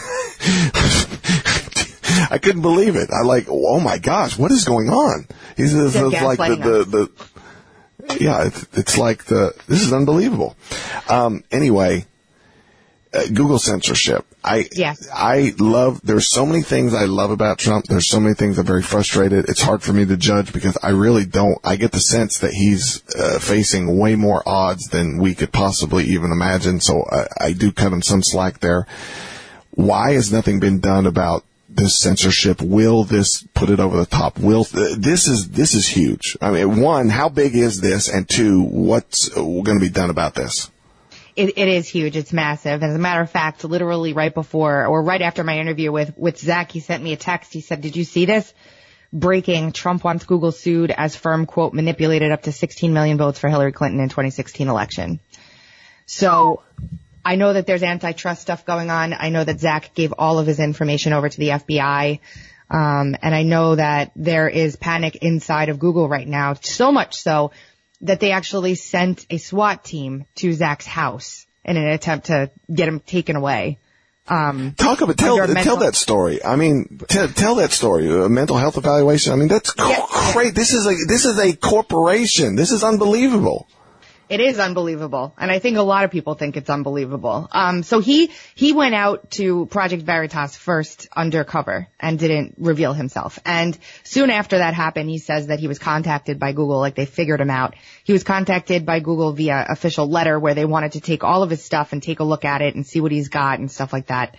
I couldn't believe it. I like, oh my gosh, what is going on? He says, it's like the, the, the, yeah, it's, it's like the, this is unbelievable. Um, anyway, uh, Google censorship. I, yeah. I love, there's so many things I love about Trump. There's so many things I'm very frustrated. It's hard for me to judge because I really don't, I get the sense that he's uh, facing way more odds than we could possibly even imagine. So I, I do cut him some slack there. Why has nothing been done about this censorship? Will this put it over the top? Will this is this is huge. I mean, one, how big is this? And two, what's going to be done about this? It, it is huge. It's massive. As a matter of fact, literally right before or right after my interview with with Zach, he sent me a text. He said, "Did you see this? Breaking: Trump wants Google sued as firm quote manipulated up to sixteen million votes for Hillary Clinton in twenty sixteen election." So I know that there's antitrust stuff going on. I know that Zach gave all of his information over to the F B I. Um, and I know that there is panic inside of Google right now, so much so that they actually sent a SWAT team to Zach's house in an attempt to get him taken away. Um, Talk about, tell, tell that story. I mean, t- tell that story. A mental health evaluation. I mean, that's co- yeah, great. Yeah. This is a, this is a corporation. This is unbelievable. It is unbelievable. And I think a lot of people think it's unbelievable. Um, so he, he went out to Project Veritas first undercover and didn't reveal himself. And soon after that happened, he says that he was contacted by Google, like they figured him out. He was contacted by Google via official letter where they wanted to take all of his stuff and take a look at it and see what he's got and stuff like that.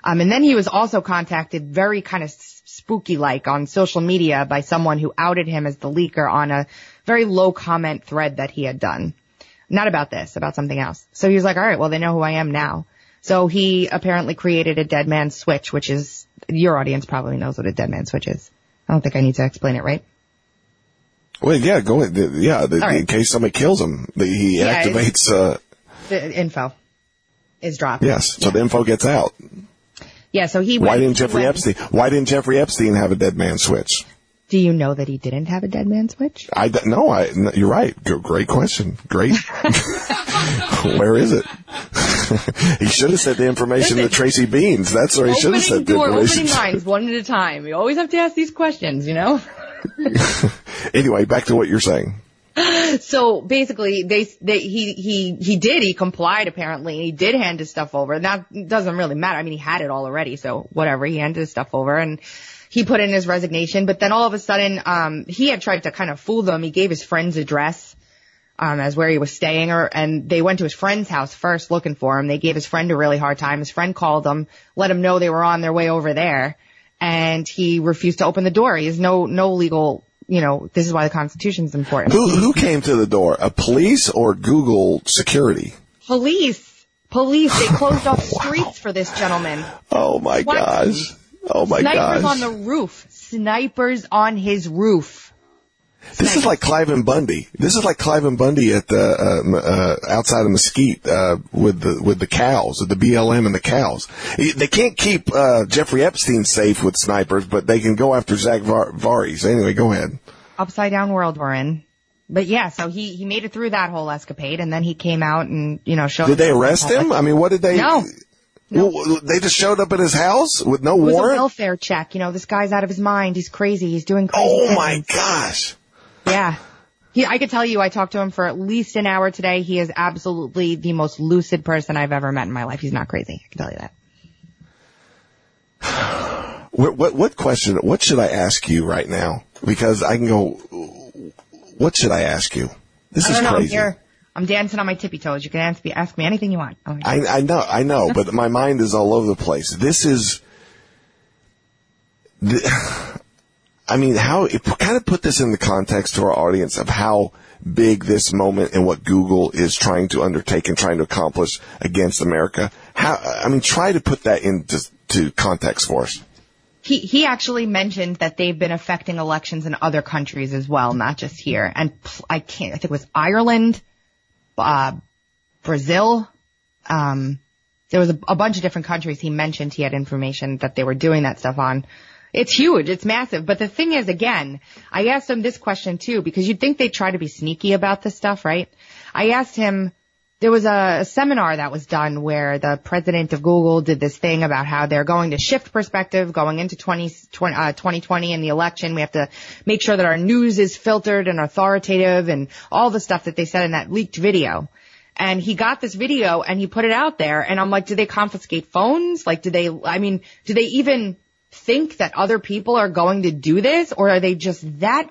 Um, and then he was also contacted very kind of spooky-like on social media by someone who outed him as the leaker on a very low comment thread that he had done. Not about this, about something else. So he was like, all right, well, they know who I am now. So he apparently created a dead man switch, which is, your audience probably knows what a dead man switch is. I don't think I need to explain it, right? Well, yeah, go ahead. Yeah, the, right. in case somebody kills him, the, he Yeah, activates, uh, the info is dropped. yes, so yeah. the info gets out. Yeah, so he Why went, didn't Jeffrey he went, Epstein, why didn't Jeffrey Epstein have a dead man switch? Do you know that he didn't have a dead man switch? I, no, I, no, you're right. G- Great question. Great. Where is it? He should have said the information Listen, to Tracy Beans. That's where he should have said the door, information. Opening lines, one at a time. You always have to ask these questions, you know? Anyway, back to what you're saying. So basically, they, they, he, he, he did, he complied apparently, and he did hand his stuff over. That doesn't really matter. I mean, he had it all already, so whatever, he handed his stuff over, and he put in his resignation, but then all of a sudden, um, he had tried to kind of fool them. He gave his friend's address, um, as where he was staying, or, and they went to his friend's house first looking for him. They gave his friend a really hard time. His friend called him, let him know they were on their way over there, and he refused to open the door. He has no, no legal, you know, this is why the Constitution's important. Who, who came to the door? A police or Google security? Police. Police. They closed off Wow. streets for this gentleman. Oh my What? gosh. Oh my Snipers gosh. on the roof. Snipers on his roof. This Snipers. is like Clive and Bundy. This is like Clive and Bundy at the uh, uh, outside of Mesquite uh, with the with the cows, with the B L M and the cows. They can't keep uh, Jeffrey Epstein safe with snipers, but they can go after Zach Var- Varis. Anyway, go ahead. Upside down world we're in. But yeah, so he he made it through that whole escapade, and then he came out and you know showed. Did they arrest him? I mean, what did they? No. No. Well, they just showed up at his house with no It was warrant? a welfare check. You know, this guy's out of his mind. He's crazy. He's doing crazy Oh things. my gosh. Yeah. He, I could tell you, I talked to him for at least an hour today. He is absolutely the most lucid person I've ever met in my life. He's not crazy. I can tell you that. What, what, what question, what should I ask you right now? Because I can go, what should I ask you? This I is don't know. crazy. I'm here. I'm dancing on my tippy toes. You can ask me, ask me anything you want. Oh, I, I know, I know, but my mind is all over the place. This is, the, I mean, how, if, kind of put this in the context to our audience of how big this moment and what Google is trying to undertake and trying to accomplish against America. How, I mean, try to put that into to context for us. He he actually mentioned that they've been affecting elections in other countries as well, not just here. And I can't, I think it was Ireland, uh, Brazil. Um, there was a, a bunch of different countries he mentioned he had information that they were doing that stuff on. It's huge. It's massive. But the thing is, again, I asked him this question too, because you'd think they'd try to be sneaky about this stuff, right? I asked him, there was a, a seminar that was done where the president of Google did this thing about how they're going to shift perspective going into twenty twenty in the election. We have to make sure that our news is filtered and authoritative and all the stuff that they said in that leaked video. And he got this video and he put it out there. And I'm like, do they confiscate phones? Like, do they, I mean, do they even think that other people are going to do this? Or are they just that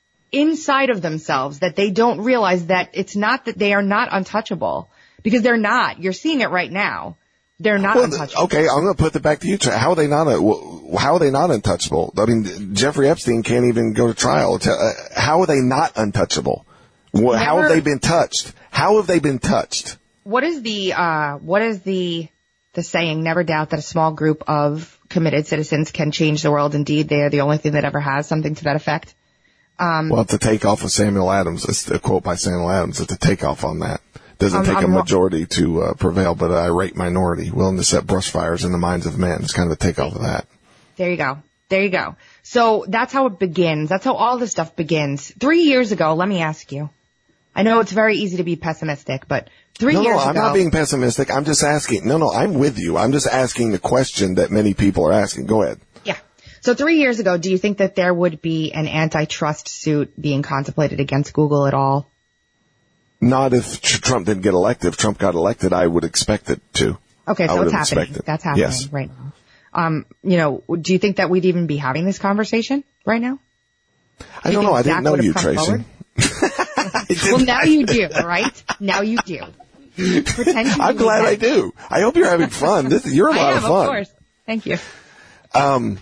inside of themselves that they don't realize that it's not that they are not untouchable? Because they're not. You're seeing it right now. They're not well, untouchable. Okay, I'm going to put it back to you. How are they not? How are they not untouchable? I mean, Jeffrey Epstein can't even go to trial. How are they not untouchable? Never, how have they been touched? How have they been touched? What is the uh what is the the saying? Never doubt that a small group of committed citizens can change the world. Indeed, they are the only thing that ever has, something to that effect. Um, well, to take off of Samuel Adams, it's a quote by Samuel Adams. It's a takeoff on that. Doesn't um, take I'm a majority to uh, prevail, but an irate minority willing to set brush fires in the minds of men. It's kind of a takeoff of that. There you go. There you go. So that's how it begins. That's how all this stuff begins. Three years ago, let me ask you. I know it's very easy to be pessimistic, but three no, years no, I'm ago. not being pessimistic. I'm just asking. No, no, I'm with you. I'm just asking the question that many people are asking. Go ahead. Yeah. So three years ago, do you think that there would be an antitrust suit being contemplated against Google at all? Not if Trump didn't get elected. If Trump got elected, I would expect it to. Okay, so it's happening. It. That's happening yes. right now. Um, you know, do you think that we'd even be having this conversation right now? Do I don't know. I didn't know you, Tracy. Well, now you do, right? Now you do. Pretend you I'm glad that. I do. I hope you're having fun. This, you're a lot I am, of fun. Of course. Thank you. Um,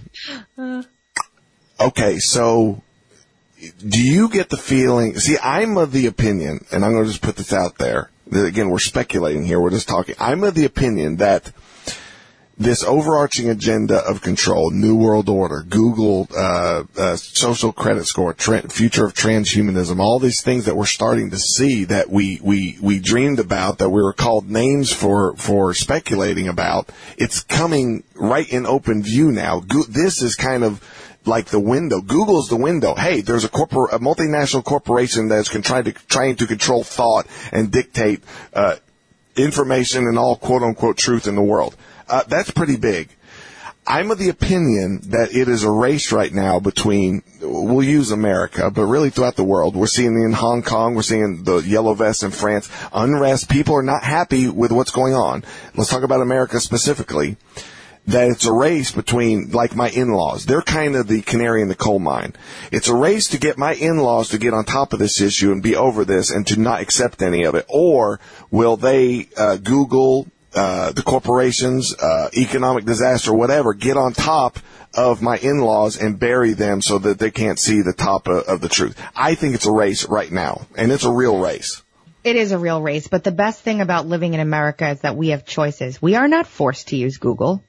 okay, so do you get the feeling, see, I'm of the opinion, and I'm going to just put this out there, that again, we're speculating here, we're just talking, I'm of the opinion that this overarching agenda of control, New World Order, Google, uh, uh, social credit score, tra- future of transhumanism, all these things that we're starting to see that we, we, we dreamed about, that we were called names for, for speculating about, it's coming right in open view now. Go- this is kind of like the window. Google's the window. Hey, there's a corpor- a multinational corporation that's con- trying to, trying to control thought and dictate, uh, information and all quote unquote truth in the world. Uh, that's pretty big. I'm of the opinion that it is a race right now between, we'll use America, but really throughout the world. We're seeing it in Hong Kong. We're seeing the yellow vests in France. Unrest. People are not happy with what's going on. Let's talk about America specifically. That it's a race between, like my in-laws. They're kind of the canary in the coal mine. It's a race to get my in-laws to get on top of this issue and be over this and to not accept any of it. Or will they uh, Google, uh, the corporations, uh, economic disaster, whatever, get on top of my in-laws and bury them so that they can't see the top of, of the truth. I think it's a race right now, and it's a real race. It is a real race, but the best thing about living in America is that we have choices. We are not forced to use Google.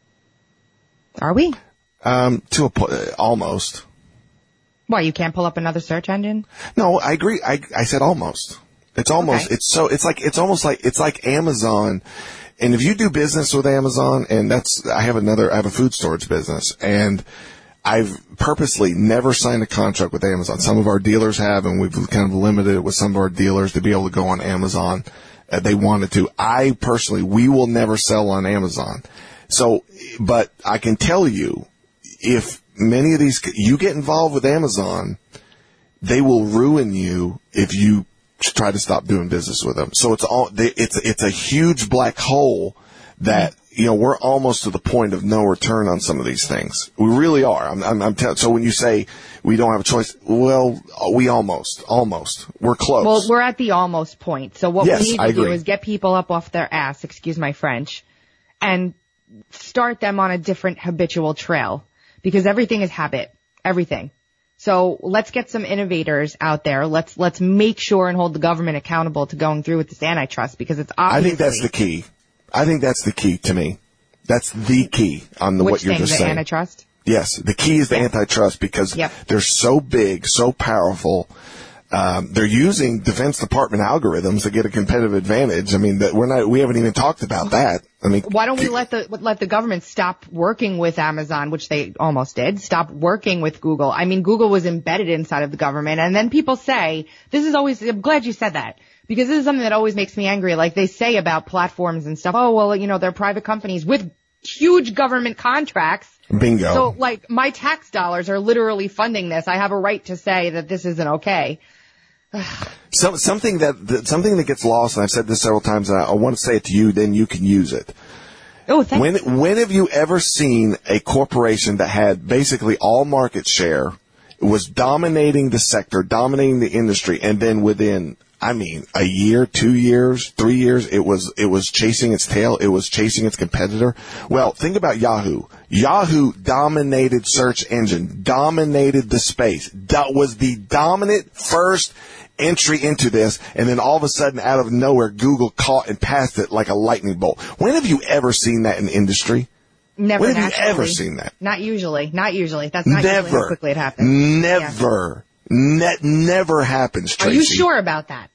Are we? Um, to a po- almost. Why, you can't pull up another search engine? No, I agree. I, I said almost. It's almost, okay. it's so, it's like, it's almost like, it's like Amazon. And if you do business with Amazon, and that's, I have another, I have a food storage business, and I've purposely never signed a contract with Amazon. Some of our dealers have, and we've kind of limited it with some of our dealers to be able to go on Amazon. Uh, they wanted to. I personally, we will never sell on Amazon. So, but I can tell you, if many of these, you get involved with Amazon, they will ruin you if you try to stop doing business with them. So it's all, they, it's, it's a huge black hole that, you know, we're almost to the point of no return on some of these things. We really are. I'm, I'm, I'm tell, so when you say we don't have a choice, well, we almost, almost, we're close. Well, we're at the almost point. So what yes, we need to I do agree. is get people up off their ass, excuse my French, and start them on a different habitual trail, because everything is habit, everything. So let's get some innovators out there. Let's, let's make sure and hold the government accountable to going through with this antitrust, because it's obviously. I think that's the key. I think that's the key to me. That's the key on the, Which what you're thing, just the saying. Antitrust? Yes. The key is the antitrust, because yep. they're so big, so powerful. Um, they're using Defense Department algorithms to get a competitive advantage. I mean, that we're not, we haven't even talked about that. I mean, why don't we let the, let the government stop working with Amazon, which they almost did, stop working with Google. I mean, Google was embedded inside of the government, and then people say, this is always, I'm glad you said that, because this is something that always makes me angry. Like they say about platforms and stuff, oh, well, you know, they're private companies with huge government contracts. Bingo. So, like, my tax dollars are literally funding this. I have a right to say that this isn't okay. So, something that, that something that gets lost, and I've said this several times, and I, I want to say it to you, then you can use it. Oh, thanks. When when have you ever seen a corporation that had basically all market share, was dominating the sector, dominating the industry, and then within, I mean, a year, two years, three years, it was it was chasing its tail, it was chasing its competitor? Well, think about Yahoo. Yahoo dominated search engine, dominated the space, that was the dominant first entry into this, and then all of a sudden, out of nowhere, Google caught and passed it like a lightning bolt. When have you ever seen that in industry? Never. When have naturally. you ever seen that? Not usually. Not usually. That's not never. usually how quickly it happens. Never. Yeah. Ne- never happens, Tracy. Are you sure about that?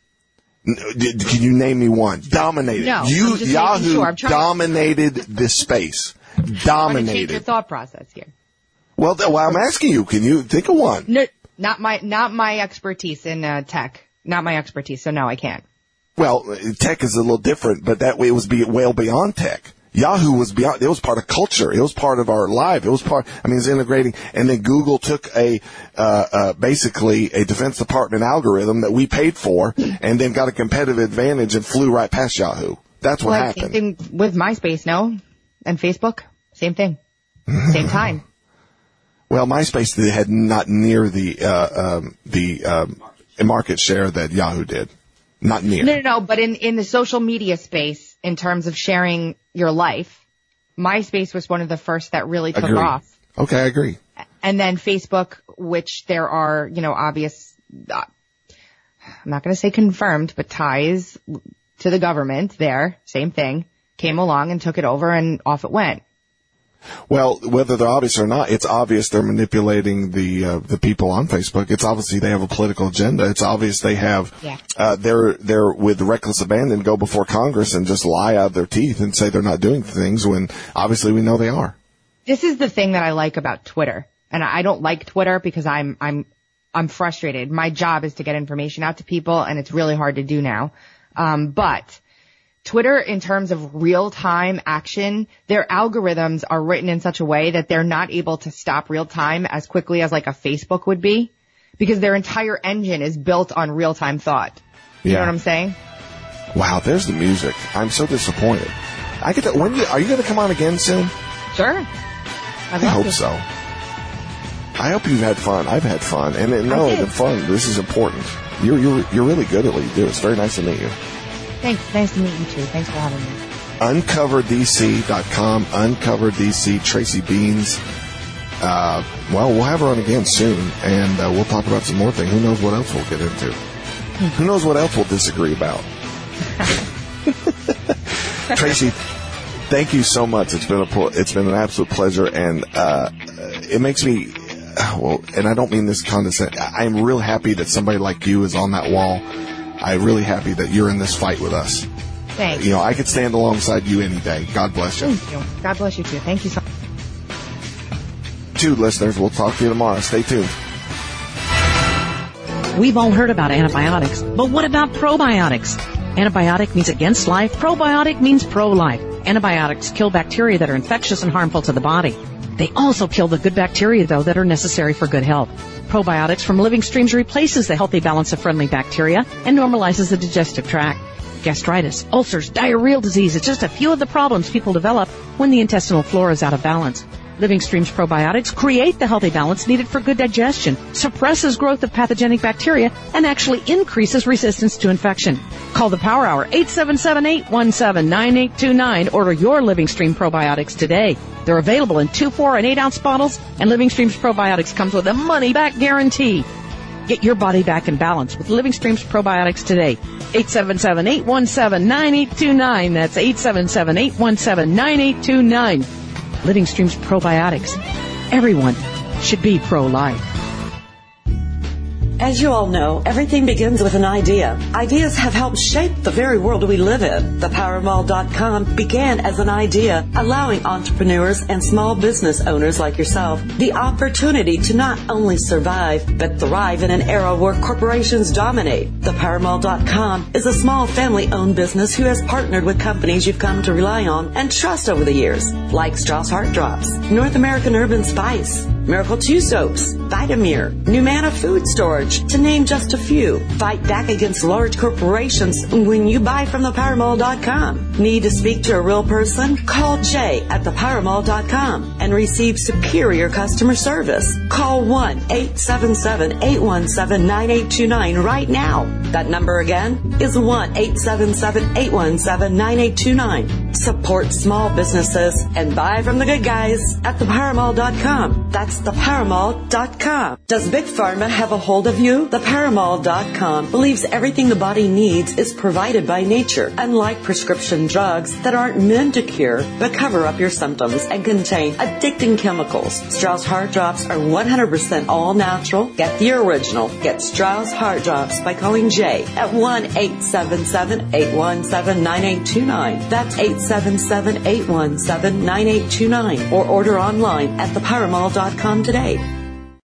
N- can you name me one? Dominated. No. You, I'm just Yahoo sure. I'm trying dominated this space. Dominated. I'm trying to change your thought process here. Well, th- well, I'm asking you. Can you think of one? No, not my, not my expertise in uh, tech. Not my expertise. So no, I can't. Well, tech is a little different, but that way it was be well beyond tech. Yahoo was beyond, it was part of culture. It was part of our life. It was part, I mean, it's integrating. And then Google took a, uh, uh, basically a Defense Department algorithm that we paid for and then got a competitive advantage and flew right past Yahoo. That's what well, happened. Same thing with MySpace, no? And Facebook? Same thing. Same time. Well, MySpace had not near the, uh, um, the, um, market share that Yahoo did. Not near. No, no, no. But in, in the social media space, in terms of sharing your life, MySpace was one of the first that really took Agree. off. Okay, I agree. And then Facebook, which there are, you know, obvious, uh, I'm not going to say confirmed, but ties to the government there, same thing, came along and took it over and off it went. Well, whether they're obvious or not, it's obvious they're manipulating the uh, the people on Facebook. It's obviously they have a political agenda. It's obvious they have Yeah. uh, they're they're with reckless abandon go before Congress and just lie out of their teeth and say they're not doing things when obviously we know they are. This is the thing that I like about Twitter. And I don't like Twitter because I'm, I'm, I'm frustrated. My job is to get information out to people and it's really hard to do now. Um, but Twitter, in terms of real-time action, their algorithms are written in such a way that they're not able to stop real-time as quickly as like a Facebook would be because their entire engine is built on real-time thought. You Yeah. know what I'm saying? Wow, there's the music. I'm so disappointed. I get that. When you, are you going to come on again soon? Sure. I'd I love hope to. so. I hope you've had fun. I've had fun, and, and no, did. the fun. This is important. You're you're you're really good at what you do. It's very nice to meet you. Thanks. Nice to meet you too. Thanks for having me. uncover d c dot com, Uncover D C, Tracy Beans. Uh, well, we'll have her on again soon, and uh, we'll talk about some more things. Who knows what else we'll get into? Who knows what else we'll disagree about? Tracy, thank you so much. It's been a pl- it's been an absolute pleasure, and uh, it makes me well. And I don't mean this condescending. I'm real happy that somebody like you is on that wall. I'm really happy that you're in this fight with us. Thanks. You know, I could stand alongside you any day. God bless you. Thank you. God bless you too. Thank you so much. Two listeners, we'll talk to you tomorrow. Stay tuned. We've all heard about antibiotics, but what about probiotics? Antibiotic means against life. Probiotic means pro-life. Antibiotics kill bacteria that are infectious and harmful to the body. They also kill the good bacteria, though, that are necessary for good health. Probiotics from living streams replaces the healthy balance of friendly bacteria and normalizes the digestive tract. Gastritis, ulcers, diarrheal disease is just a few of the problems people develop when the intestinal flora is out of balance. Living Streams probiotics create the healthy balance needed for good digestion, suppresses growth of pathogenic bacteria, and actually increases resistance to infection. Call the Power Hour, eight seven seven, eight one seven, nine eight two nine. Order your Living Stream probiotics today. They're available in two, four, and eight ounce bottles, and Living Streams probiotics comes with a money-back guarantee. Get your body back in balance with Living Streams probiotics today. eight seven seven, eight one seven, nine eight two nine. That's eight seven seven, eight one seven, nine eight two nine. Living Streams probiotics. Everyone should be pro-life. As you all know, everything begins with an idea. Ideas have helped shape the very world we live in. The power mall dot com began as an idea, allowing entrepreneurs and small business owners like yourself the opportunity to not only survive, but thrive in an era where corporations dominate. The power mall dot com is a small family-owned business who has partnered with companies you've come to rely on and trust over the years, like Strauss Heart Drops, North American Urban Spice, Miracle two Soaps, Vitamir, Numana Food Storage, to name just a few. Fight back against large corporations when you buy from the power mall dot com. Need to speak to a real person? Call Jay at the power mall dot com and receive superior customer service. Call one eight seven seven, eight one seven, nine eight two nine right now. That number again is one eight seven seven, eight one seven, nine eight two nine. Support small businesses and buy from the good guys at the power mall dot com. That's the power mall dot com. Does Big Pharma have a hold of you? the power mall dot com believes everything the body needs is provided by nature, unlike prescription drugs that aren't meant to cure but cover up your symptoms and contain addicting chemicals. Strauss Heart Drops are one hundred percent all natural. Get the original. Get Strauss Heart Drops by calling Jay at one eight seven seven, eight one seven, nine eight two nine. That's eight seven seven, eight one seven, nine eight two nine. Or order online at the power mall dot com today.